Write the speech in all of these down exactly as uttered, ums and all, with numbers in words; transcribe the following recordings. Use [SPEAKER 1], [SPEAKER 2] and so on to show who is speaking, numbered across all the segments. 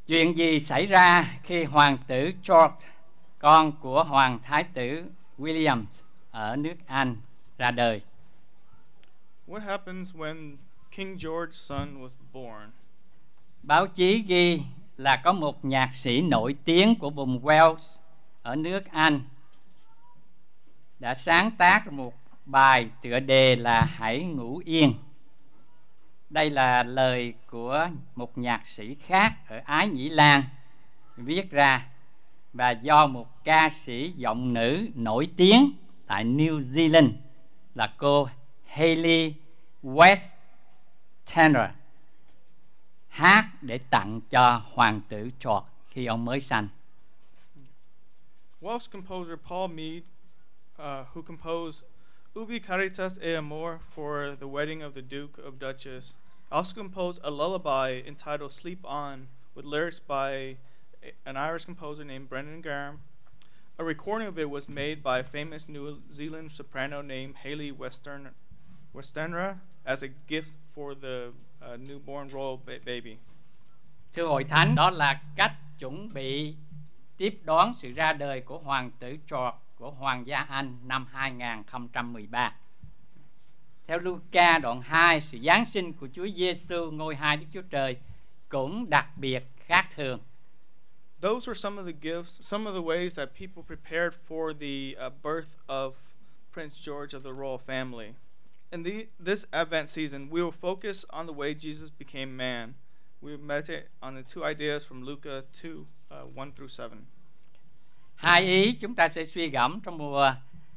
[SPEAKER 1] Chuyện gì xảy ra khi hoàng tử George, con của hoàng thái tử William ở nước Anh ra đời?
[SPEAKER 2] What happens when King George's son was born?
[SPEAKER 1] Báo chí ghi là có một nhạc sĩ nổi tiếng của vùng Wales ở nước Anh đã sáng tác một bài tựa đề là Hãy ngủ yên. Đây là lời của một nhạc sĩ khác ở Ái Nhĩ Lan viết ra và do một ca sĩ giọng nữ nổi tiếng tại New Zealand là cô Hayley Westenra hát để tặng cho hoàng tử George khi ông mới sanh.
[SPEAKER 2] Welsh composer Paul Mead, uh, who composed Ubi Caritas e Amor for the wedding of the Duke of Duchess, also composed a lullaby entitled Sleep On with lyrics by an Irish composer named Brendan Graham. A recording of it was made by a famous New Zealand soprano named Hayley Western, Westenra as a gift for the uh, newborn royal ba- baby.
[SPEAKER 1] Thưa hội thánh, đó là cách chuẩn bị tiếp đón sự ra đời của hoàng tử George của Hoàng gia Anh năm hai không một ba. Theo Luca đoạn hai, sự Giáng sinh của Chúa Giêsu ngôi hai Đức Chúa Trời cũng đặc biệt khác thường.
[SPEAKER 2] Those were some of the gifts, some of the ways that people prepared for the uh, birth of Prince George of the royal family. In the, this Advent season, we will focus on the way Jesus became man. We will meditate on the two ideas from Luca two, uh, one through seven.
[SPEAKER 1] Hai ý chúng ta sẽ suy gẫm trong mùa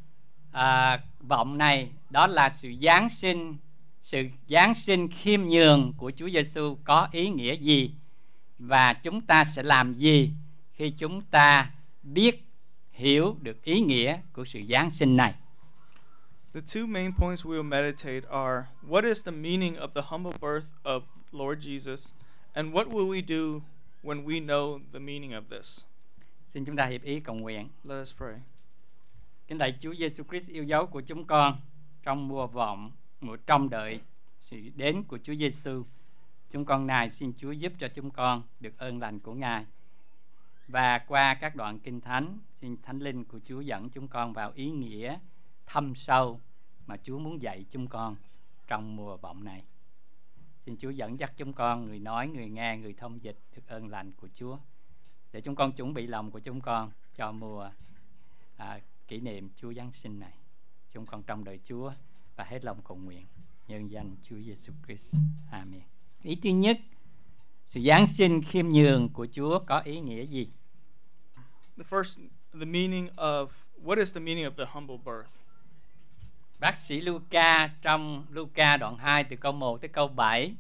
[SPEAKER 1] à, vọng này, đó là sự Giáng sinh, sự Giáng sinh khiêm nhường của Chúa Giêsu có ý nghĩa gì và chúng ta sẽ làm gì khi chúng ta biết hiểu được ý nghĩa của sự Giáng sinh này.
[SPEAKER 2] The two main points we will meditate are, what is the meaning of the humble birth of Lord Jesus, and what will we do when we know the meaning of this?
[SPEAKER 1] Xin chúng ta hiệp ý cầu nguyện.
[SPEAKER 2] Let us pray.
[SPEAKER 1] Kính lạy Chúa Giêsu Christ yêu dấu của chúng con trong mùa vọng, mùa trông đợi sự đến của Chúa Giêsu. Chúng con này xin Chúa giúp cho chúng con được ơn lành của Ngài. Và qua các đoạn kinh thánh, xin Thánh Linh của Chúa dẫn chúng con vào ý nghĩa thâm sâu mà Chúa muốn dạy chúng con trong mùa vọng này. Xin Chúa dẫn dắt chúng con, người nói, người nghe, người thông dịch được ơn lành của Chúa, để chúng con chuẩn bị lòng của chúng con cho mùa à, kỷ niệm Chúa Giáng sinh này. Chúng con trong đời Chúa và hết lòng cầu nguyện nhân danh Chúa Giêsu Christ. Amen. Ý thứ nhất, sự Giáng sinh khiêm nhường của Chúa có ý nghĩa gì?
[SPEAKER 2] The first, the meaning of, what is the meaning of the humble birth?
[SPEAKER 1] Bác sĩ Luca trong Luca đoạn hai từ câu một tới câu bảy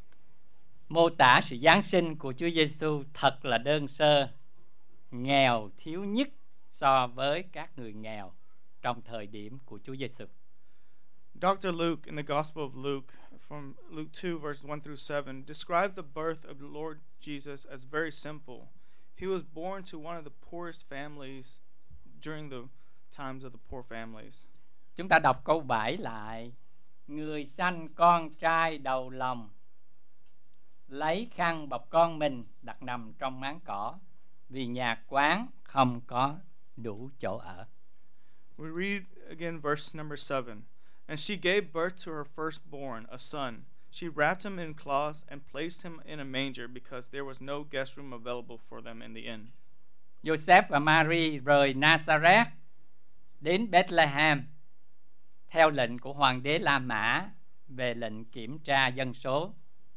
[SPEAKER 1] mô tả sự Giáng sinh của Chúa Giêsu thật là đơn sơ, nghèo thiếu nhất so với các người nghèo trong thời điểm của Chúa Giêsu.
[SPEAKER 2] Doctor Luke, in the Gospel of Luke, from Luke two, verses one through seven, described the birth of the Lord Jesus as very simple. He was born to one of the poorest families during the times of the poor families.
[SPEAKER 1] Chúng ta đọc câu bảy lại. Người sanh con trai đầu lòng, lấy khăn bọc con mình đặt nằm trong máng cỏ, vì nhà quán không có đủ chỗ ở.
[SPEAKER 2] We read again verse number seven. And she gave birth to her firstborn, a son. She wrapped him in cloths and placed him in a manger because there was no guest room available for them in the inn.
[SPEAKER 1] Joseph và Mary rời Nazareth đến Bethlehem theo lệnh của hoàng đế La Mã về lệnh kiểm tra dân số.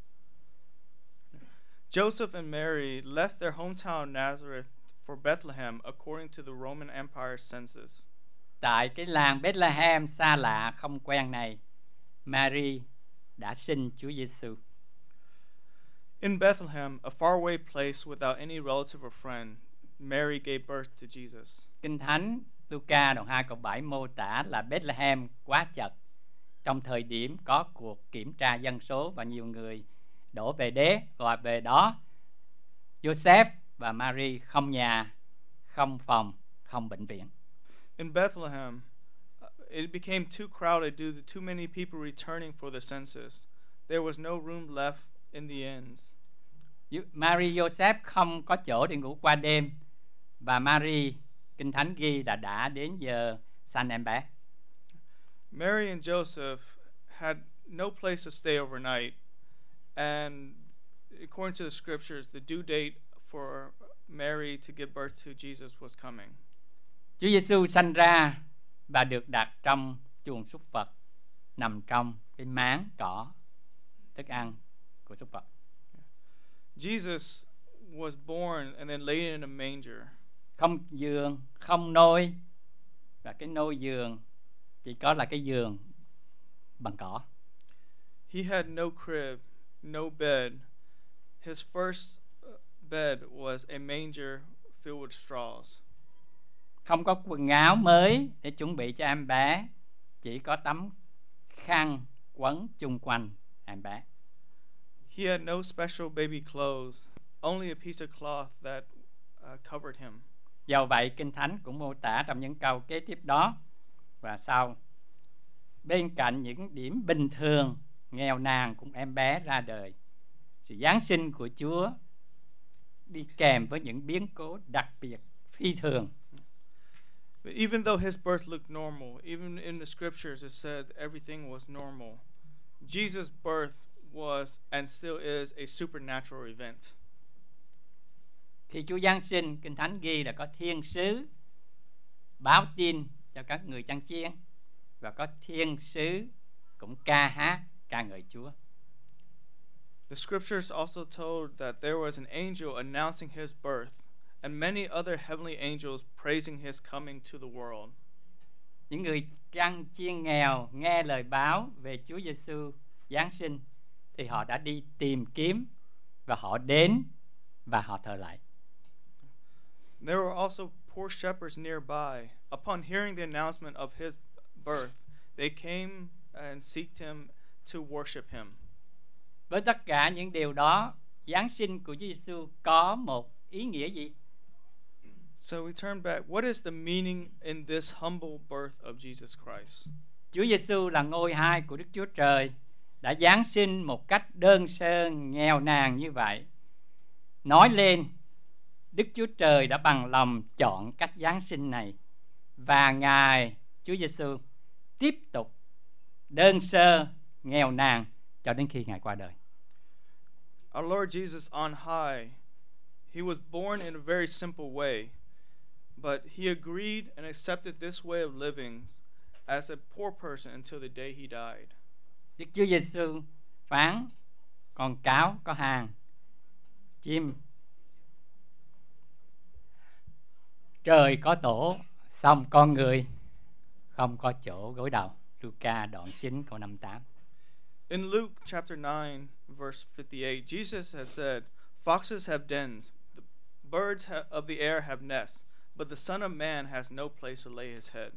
[SPEAKER 2] Joseph and Mary left their hometown Nazareth for Bethlehem according to the Roman Empire census.
[SPEAKER 1] Tại cái làng Bethlehem xa lạ không quen này, Mary đã sinh Chúa Giêsu.
[SPEAKER 2] In Bethlehem, a faraway place without any relative or friend, Mary gave birth to Jesus.
[SPEAKER 1] Kinh Thánh Luca đoạn hai câu bảy mô tả là Bethlehem quá chật. Trong thời điểm có cuộc kiểm tra dân số và nhiều người đổ về đế và về đó, Joseph và Mary không nhà, không phòng, không bệnh viện.
[SPEAKER 2] In Bethlehem, it became too crowded due to too many people returning for the census. There was no room left in the inns.
[SPEAKER 1] Mary Joseph không có chỗ để ngủ qua đêm, và Mary, Kinh Thánh ghi là đã đến giờ sanh em bé.
[SPEAKER 2] Mary and Joseph had no place to stay overnight, and according to the scriptures, the due date for Mary to give birth to Jesus was coming.
[SPEAKER 1] Chúa Giêsu sanh ra và được đặt trong chuồng súc vật, nằm trong cái máng cỏ, thức ăn của súc vật.
[SPEAKER 2] Jesus was born and then laid in a manger.
[SPEAKER 1] Không giường, không nôi, và cái nôi giường chỉ có là cái giường bằng cỏ.
[SPEAKER 2] He had no crib, no bed. His first bed was a manger filled with straws.
[SPEAKER 1] Không có quần áo mới để chuẩn bị cho em bé, chỉ có tấm khăn quấn chung quanh em bé.
[SPEAKER 2] He had no special baby clothes, only a piece of cloth that uh, covered him.
[SPEAKER 1] Do vậy, Kinh Thánh cũng mô tả trong những câu kế tiếp đó và sau: bên cạnh những điểm bình thường, nghèo nàn cũng em bé ra đời. Sự Giáng sinh của Chúa đi kèm với những biến cố đặc biệt, phi thường.
[SPEAKER 2] But even though his birth looked normal, even in the scriptures it said everything was normal, Jesus' birth was and still is a supernatural event.
[SPEAKER 1] Khi Chúa Giáng sinh, Kinh Thánh ghi là có thiên sứ báo tin cho các người chăn chiên, và có thiên sứ cũng ca hát ca ngợi Chúa.
[SPEAKER 2] The scriptures also told that there was an angel announcing his birth, and many other heavenly angels praising his coming to the world.
[SPEAKER 1] Những người chăn chiên nghèo nghe lời báo về Chúa Giêsu Giáng sinh thì họ đã đi tìm kiếm, và họ đến và họ thờ lạy.
[SPEAKER 2] There were also poor shepherds nearby. Upon hearing the announcement of his birth, they came and sought him to worship him.
[SPEAKER 1] Với tất cả những điều đó, Giáng sinh của Chúa Giêsu có một ý nghĩa gì?
[SPEAKER 2] So we turn back. What is the meaning in this humble birth of Jesus Christ?
[SPEAKER 1] Chúa Giêsu là ngôi hai của Đức Chúa Trời, đã Giáng sinh một cách đơn sơ, nghèo nàn như vậy. Nói lên, Đức Chúa Trời đã bằng lòng chọn cách Giáng sinh này, và Ngài Chúa Giêsu tiếp tục đơn sơ, nghèo nàn cho đến khi Ngài qua đời.
[SPEAKER 2] Our Lord Jesus on high, he was born in a very simple way, but he agreed and accepted this way of living as a poor person until the day he died.
[SPEAKER 1] Đức Chúa Giêsu phán: con cáo có hàng, chim trời có tổ, xong con người không có chỗ gối đầu. Luca đoạn chín câu năm mươi tám.
[SPEAKER 2] In Luke chapter nine, verse fifty-eight, Jesus has said, "Foxes have dens, the birds ha- of the air have nests, but the Son of Man has no place to lay his head."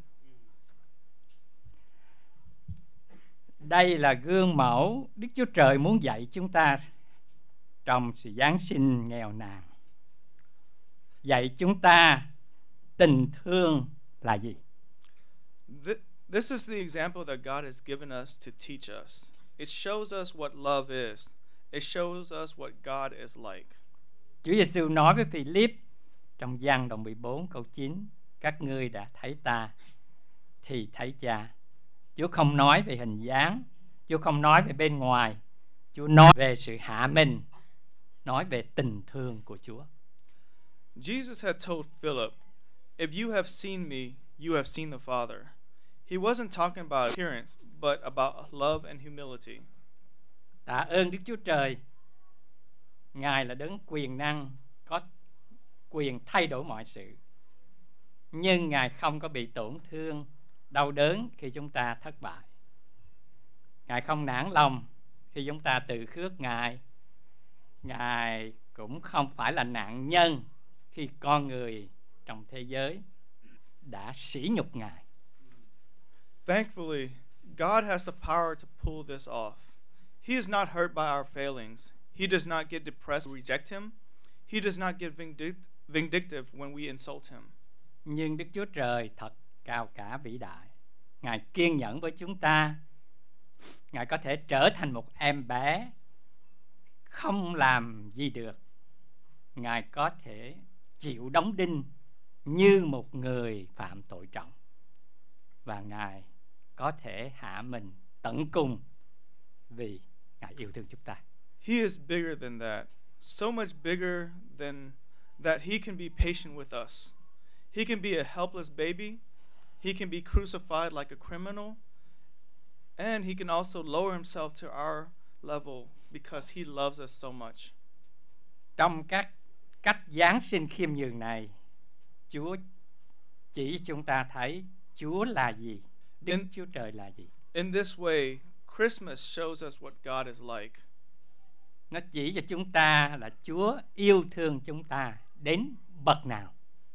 [SPEAKER 1] Đây là gương mẫu Đức Chúa Trời muốn dạy chúng ta trong sự Giáng sinh nghèo nàn. Dạy chúng ta tình thương là gì?
[SPEAKER 2] This is the example that God has given us to teach us. It shows us what love is. It shows us what God is like.
[SPEAKER 1] Chúa Giêsu nói với Philip trong Giăng đoạn mười bốn câu chín: các ngươi đã thấy ta thì thấy Cha. Chúa không nói về hình dáng, Chúa không nói về bên ngoài, Chúa nói về sự hạ mình, nói về tình thương của Chúa.
[SPEAKER 2] Jesus had told Philip, "If you have seen me, you have seen the Father." He wasn't talking about appearance, but about love and humility.
[SPEAKER 1] Tạ ơn Đức Chúa Trời, Ngài là đấng quyền năng, có quyền thay đổi mọi sự. Nhưng Ngài không có bị tổn thương, đau đớn khi chúng ta thất bại. Ngài không nản lòng khi chúng ta từ khước Ngài. Ngài cũng không phải là nạn nhân khi con người trong thế giới đã sỉ nhục Ngài.
[SPEAKER 2] Thankfully, God has the power to pull this off. He is not hurt by our failings. He does not get depressed when we reject him. He does not get vindict- vindictive when we insult him.
[SPEAKER 1] Nhưng Đức Chúa Trời thật cao cả vĩ đại. Ngài kiên nhẫn với chúng ta. Ngài có thể trở thành một em bé không làm gì được Ngài có thể chịu đóng đinh như một người phạm tội trọng, và Ngài có thể hạ mình tận cùng vì Ngài yêu thương chúng ta.
[SPEAKER 2] He is bigger than that, so much bigger than that he can be patient with us. He can be a helpless baby. He can be crucified like a criminal. And he can also lower himself to our level because he loves us so much.
[SPEAKER 1] Trong các cách Giáng sinh khiêm nhường này, Chúa chỉ chúng ta thấy Chúa là gì, Đức
[SPEAKER 2] In-
[SPEAKER 1] Chúa Trời là gì.
[SPEAKER 2] In this way, Christmas shows us what God is like.
[SPEAKER 1] Nó chỉ cho chúng ta là Chúa yêu thương chúng ta đến bậc nào.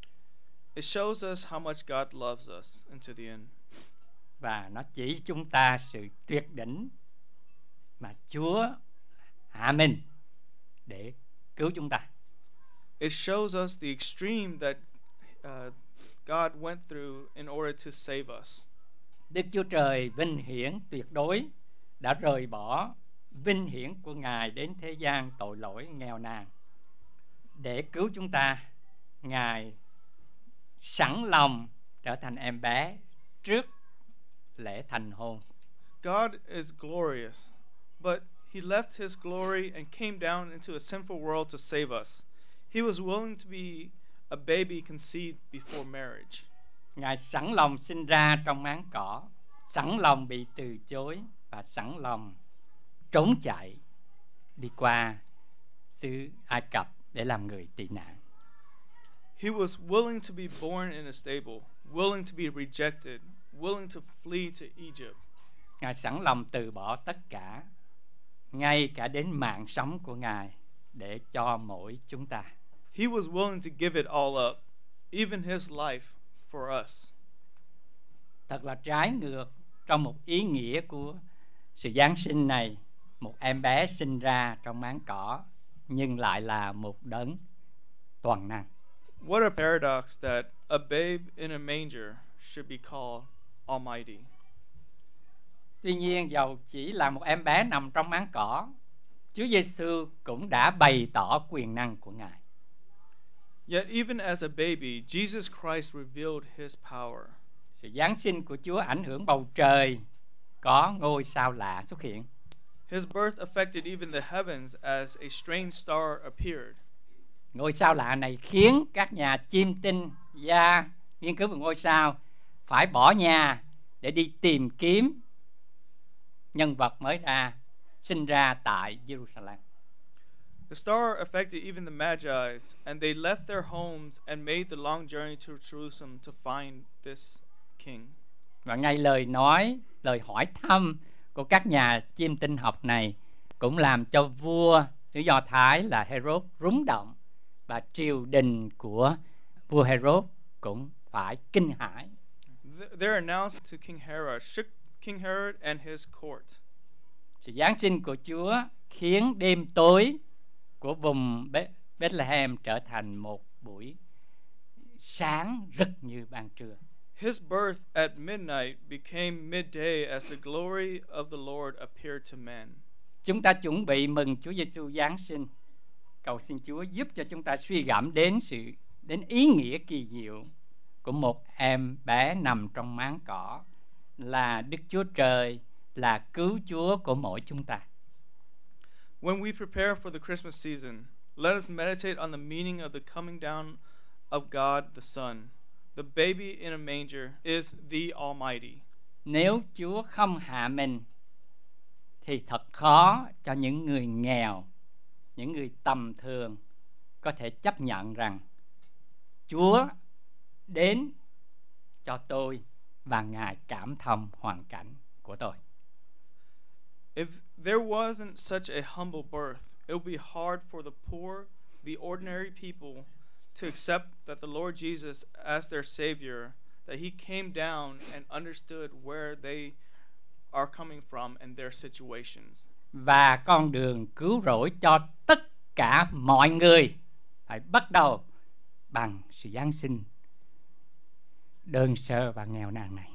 [SPEAKER 2] It shows us how much God loves us into the end.
[SPEAKER 1] Và nó chỉ cho chúng ta sự tuyệt đỉnh mà Chúa hạ mình để cứu chúng ta.
[SPEAKER 2] It shows us the extreme that uh, God went through in order to save us.
[SPEAKER 1] Đức Chúa Trời vinh hiển tuyệt đối đã rời bỏ vinh hiển của Ngài đến thế gian tội lỗi nghèo nàn để cứu chúng ta. Ngài sẵn lòng trở thành em bé trước lễ thành hôn.
[SPEAKER 2] God is glorious, but he left his glory and came down into a sinful world to save us. He was willing to be a baby conceived before marriage.
[SPEAKER 1] Ngài sẵn lòng sinh ra trong máng cỏ, sẵn lòng bị từ chối và sẵn lòng trốn chạy đi qua xứ Ai Cập để làm người tị nạn.
[SPEAKER 2] He was willing to be born in a stable, willing to be rejected, willing to flee to Egypt.
[SPEAKER 1] Ngài sẵn lòng từ bỏ tất cả, ngay cả đến mạng sống của Ngài để cho mỗi chúng ta.
[SPEAKER 2] He was willing to give it all up, even his life for us.
[SPEAKER 1] Thật là trái ngược trong một ý nghĩa của sự Giáng sinh này. Một em bé sinh ra trong máng cỏ nhưng lại là một đấng toàn năng.
[SPEAKER 2] What a paradox that a babe in a manger should be called Almighty.
[SPEAKER 1] Tuy nhiên, dầu chỉ là một em bé nằm trong máng cỏ, Chúa Giêsu cũng đã bày tỏ quyền năng của Ngài.
[SPEAKER 2] Yet even as a baby, Jesus Christ revealed his power.
[SPEAKER 1] Sự Giáng sinh của Chúa ảnh hưởng bầu trời, có ngôi sao lạ xuất hiện.
[SPEAKER 2] His birth affected even the heavens as a strange star appeared.
[SPEAKER 1] Ngôi sao lạ này khiến các nhà chiêm tinh gia nghiên cứu về ngôi sao phải bỏ nhà để đi tìm kiếm nhân vật mới ra, sinh ra tại Jerusalem.
[SPEAKER 2] The star affected even the Magi's, and they left their homes and made the long journey to Jerusalem to find this king.
[SPEAKER 1] Và ngay lời nói, lời hỏi thăm của các nhà chiêm tinh học này cũng làm cho vua xứ Do Thái là Herod rúng động, và triều đình của vua Herod cũng phải kinh hãi.
[SPEAKER 2] Their announcement to King Herod shook King Herod and his court.
[SPEAKER 1] Sự Giáng sinh của Chúa khiến đêm tối của vùng Bethlehem trở thành một buổi sáng rực như ban trưa.
[SPEAKER 2] His birth at midnight became midday as the glory of the Lord appeared to men.
[SPEAKER 1] Chúng ta chuẩn bị mừng Chúa Giêsu Giáng sinh. Cầu xin Chúa giúp cho chúng ta suy gẫm đến sự đến ý nghĩa kỳ diệu của một em bé nằm trong máng cỏ, là Đức Chúa Trời, là cứu Chúa của mỗi chúng ta.
[SPEAKER 2] When we prepare for the Christmas season, let us meditate on the meaning of the coming down of God the Son. The baby in a manger is the Almighty.
[SPEAKER 1] Nếu Chúa không hạ mình thì thật khó cho những người nghèo, những người tầm thường có thể chấp nhận rằng Chúa đến cho tôi và Ngài cảm thông hoàn cảnh của tôi.
[SPEAKER 2] If there wasn't such a humble birth, it would be hard for the poor, the ordinary people, to accept that the Lord Jesus as their Savior, that He came down and understood where they are coming from and their situations.
[SPEAKER 1] Và con đường cứu rỗi cho tất cả mọi người phải bắt đầu bằng sự Giáng sinh đơn sơ và nghèo nàn này.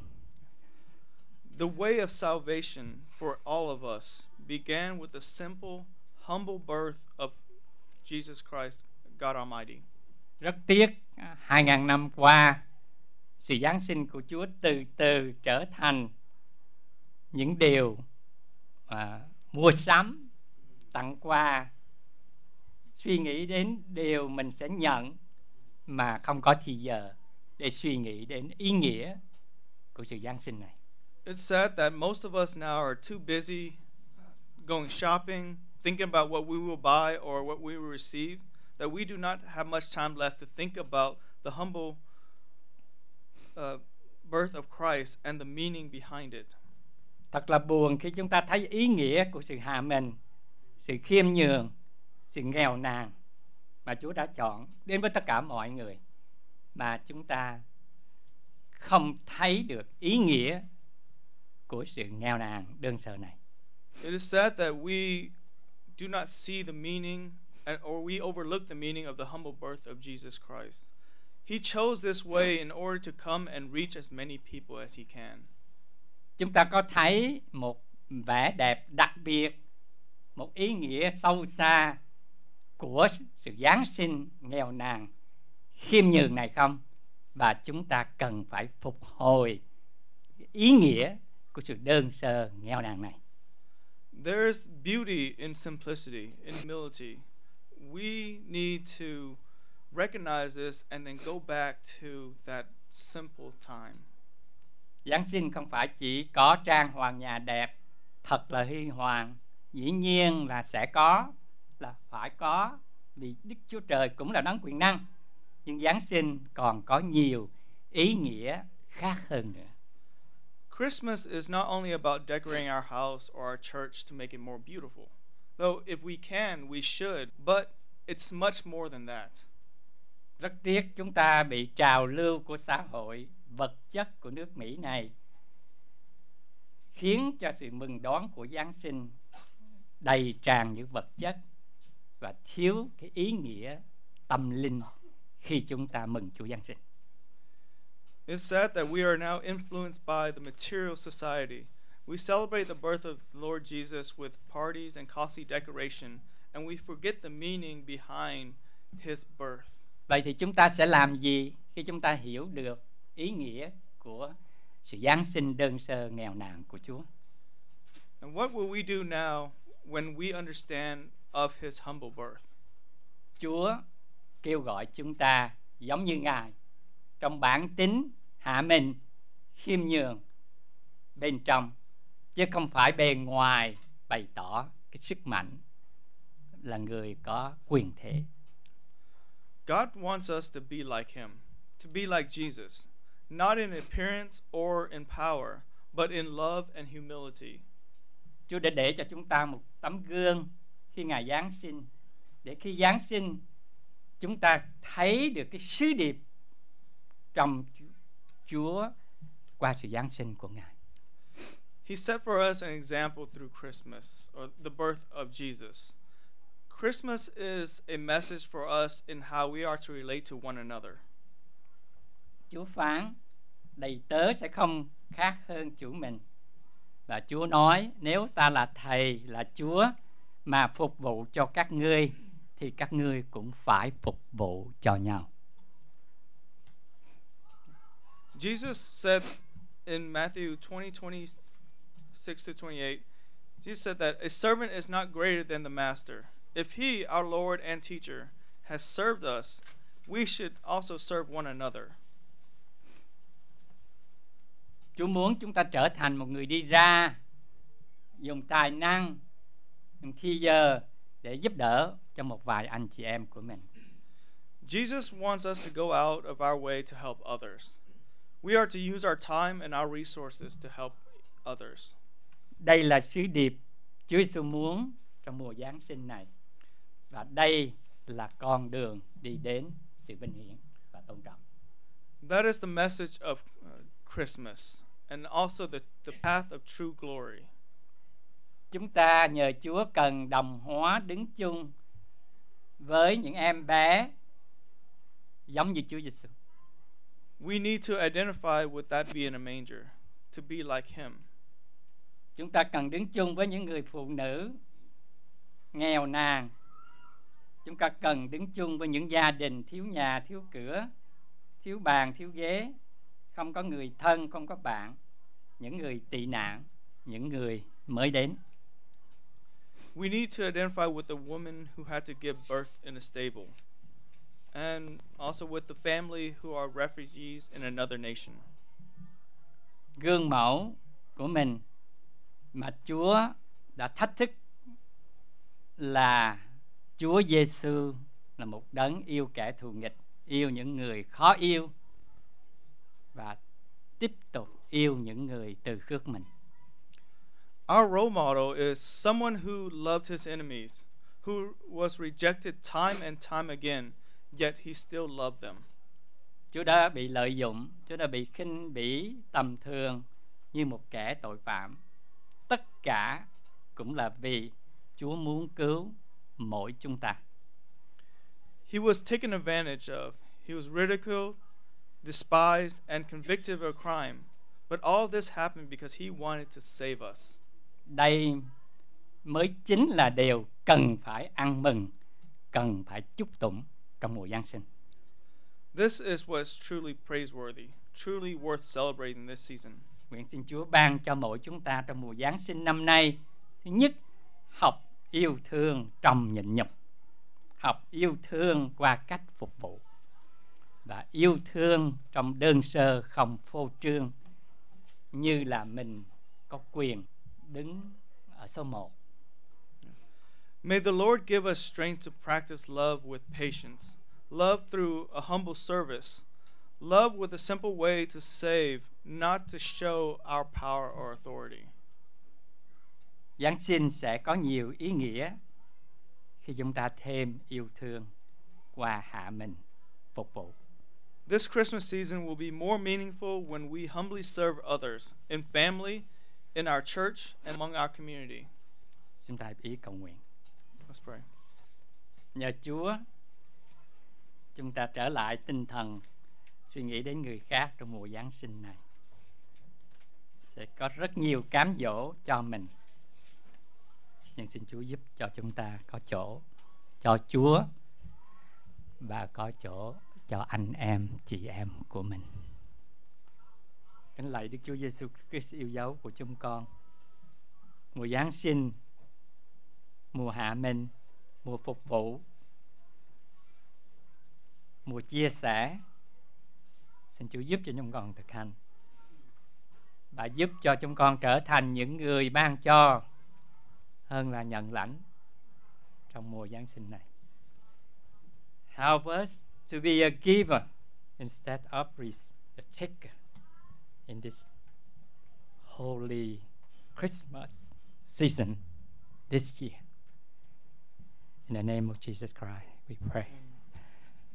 [SPEAKER 2] The way of salvation for all of us began with the simple, humble birth of Jesus Christ, God Almighty.
[SPEAKER 1] Rất tiếc, hai ngàn năm qua, sự Giáng sinh của Chúa từ từ trở thành những điều à, mua sắm, tặng quà, suy nghĩ đến điều mình sẽ nhận mà không có thì giờ để suy nghĩ đến ý nghĩa của sự Giáng sinh này.
[SPEAKER 2] It's sad that most of us now are too busy going shopping, thinking about what we will buy or what we will receive, that we do not have much time left to think about the humble uh, birth of Christ and the meaning behind it.
[SPEAKER 1] Thật là buồn khi chúng ta thấy ý nghĩa của sự hạ mình, sự khiêm nhường, sự nghèo nàn mà Chúa đã chọn đến với tất cả mọi người, mà chúng ta không thấy được ý nghĩa của sự nghèo nàn đơn sơ này.
[SPEAKER 2] It is sad that we do not see the meaning and, or we overlook the meaning of the humble birth of Jesus Christ. He chose this way in order to come and reach as many people as he can.
[SPEAKER 1] Chúng ta có thấy một vẻ đẹp đặc biệt, một ý nghĩa sâu xa của sự Giáng sinh nghèo nàn, khiêm nhường này không? Và chúng ta cần phải phục hồi ý nghĩa của sự đơn sơ nghèo nàn này.
[SPEAKER 2] There's beauty in simplicity, in humility. We need to recognize this and then go back to that simple time.
[SPEAKER 1] Giáng sinh không phải chỉ có trang hoàng nhà đẹp, thật là huy hoàng, dĩ nhiên là sẽ có, là phải có, vì Đức Chúa Trời cũng là đấng quyền năng. Nhưng Giáng sinh còn có nhiều ý nghĩa khác hơn nữa.
[SPEAKER 2] Christmas is not only about decorating our house or our church to make it more beautiful. Though if we can, we should, but it's much more than that.
[SPEAKER 1] Rất tiếc chúng ta bị trào lưu của xã hội vật chất của nước Mỹ này khiến cho sự mừng đón của Giáng sinh đầy tràn những vật chất và thiếu cái ý nghĩa tâm linh khi chúng ta mừng Chúa Giáng sinh.
[SPEAKER 2] It's sad that we are now influenced by the material society. We celebrate the birth of the Lord Jesus with parties and costly decoration, and we forget the meaning behind his birth.
[SPEAKER 1] Vậy thì chúng ta sẽ làm gì khi chúng ta hiểu được ý nghĩa của sự Giáng sinh đơn sơ nghèo nàn của Chúa?
[SPEAKER 2] And what will we do now when we understand of his humble birth?
[SPEAKER 1] Chúa kêu gọi chúng ta giống như Ngài, trong bản tính hạ mình, khiêm nhường bên trong, chứ không phải bề ngoài bày tỏ cái sức mạnh là người có quyền thế.
[SPEAKER 2] God wants us to be like him, to be like Jesus, not in appearance or in power, but in love and humility.
[SPEAKER 1] Chúa đã để cho chúng ta một tấm gương khi Ngài Giáng sinh, để khi Giáng sinh chúng ta thấy được cái sứ điệp trong Chúa qua sự Giáng sinh của Ngài.
[SPEAKER 2] He set for us an example through Christmas, or the birth of Jesus. Christmas is a message for us in how we are to relate to one another.
[SPEAKER 1] Chúa phán, đầy tớ sẽ không khác hơn chủ mình. Và Chúa nói, nếu ta là Thầy, là Chúa mà phục vụ cho các ngươi, thì các ngươi cũng phải phục vụ cho nhau.
[SPEAKER 2] Jesus said in Matthew twenty, twenty-six to twenty-eight, Jesus said that a servant is not greater than the master. If he, our Lord and teacher, has served us, we should also serve one another.
[SPEAKER 1] Chúa muốn chúng ta trở thành một người đi ra, dùng tài năng, dùng thì giờ để giúp đỡ cho một vài anh chị em của mình.
[SPEAKER 2] Jesus wants us to go out of our way to help others. We are to use our time and our resources to help others.
[SPEAKER 1] Đây là sứ điệp Chúa Giêsu muốn trong mùa Giáng sinh này. Và đây là con đường đi đến sự vinh hiển và tôn trọng.
[SPEAKER 2] That is the message of uh, Christmas, and also the, the path of true glory.
[SPEAKER 1] Chúng ta nhờ Chúa cần đồng hóa đứng chung với những em bé giống như Chúa Giêsu.
[SPEAKER 2] We need to identify with that baby in a manger, to be like him.
[SPEAKER 1] Chúng ta cần đứng chung với những người phụ nữ nghèo nàn, Chúng ta cần đứng chung với những gia đình thiếu nhà, thiếu cửa, thiếu bàn, thiếu ghế, không có người thân, không có bạn, những người tị nạn, những người mới đến.
[SPEAKER 2] We need to identify with the woman who had to give birth in a stable, and also with the family who are refugees in another nation.
[SPEAKER 1] Gương mẫu của mình mà Chúa đã thách thức là Chúa Giêsu là một đấng yêu kẻ thù nghịch, yêu những người khó yêu và tiếp tục yêu những người từ khước mình.
[SPEAKER 2] Our role model is someone who loved his enemies, who was rejected time and time again, yet he still loved them.
[SPEAKER 1] Chúa đã bị lợi dụng, Chúa đã bị khinh bỉ tầm thường như một kẻ tội phạm. Tất cả cũng là vì Chúa muốn cứu mỗi chúng ta.
[SPEAKER 2] He was taken advantage of. He was ridiculed, despised, and convicted of a crime. But all this happened because he wanted to save us.
[SPEAKER 1] Đây mới chính là điều cần phải ăn mừng, cần phải chúc tụng trong mùa Giáng sinh.
[SPEAKER 2] This is what is truly praiseworthy, truly worth celebrating this season.
[SPEAKER 1] Nguyện xin Chúa ban cho mỗi chúng ta trong mùa Giáng sinh năm nay, thứ nhất, học yêu thương trong nhịn nhục, học yêu thương qua cách phục vụ, và yêu thương trong đơn sơ không phô trương, như là mình có quyền đứng ở số một.
[SPEAKER 2] May the Lord give us strength to practice love with patience, love through a humble service, love with a simple way to save, not to show our power or authority.
[SPEAKER 1] Giáng sinh sẽ có nhiều ý nghĩa khi chúng ta thêm yêu thương qua hạ mình phục vụ.
[SPEAKER 2] This Christmas season will be more meaningful when we humbly serve others in family, in our church, and among our community.
[SPEAKER 1] Chúng ta ý cầu nguyện.
[SPEAKER 2] Let's pray.
[SPEAKER 1] Nhờ Chúa, chúng ta trở lại tinh thần suy nghĩ đến người khác trong mùa Giáng sinh này. Sẽ có rất nhiều cám dỗ cho mình. Nhưng xin Chúa giúp cho chúng ta có chỗ cho Chúa và có chỗ cho anh em, chị em của mình. Kính lạy Đức Chúa Giêsu Christ yêu dấu của chúng con. Mùa Giáng sinh, mùa hạ mình, mùa phục vụ, mùa chia sẻ, xin Chúa giúp cho chúng con thực hành và giúp cho chúng con trở thành những người ban cho hơn là nhận lãnh trong mùa Giáng sinh này. Help us to be a giver instead of a taker in this holy Christmas season this year. In the name of Jesus Christ, we pray.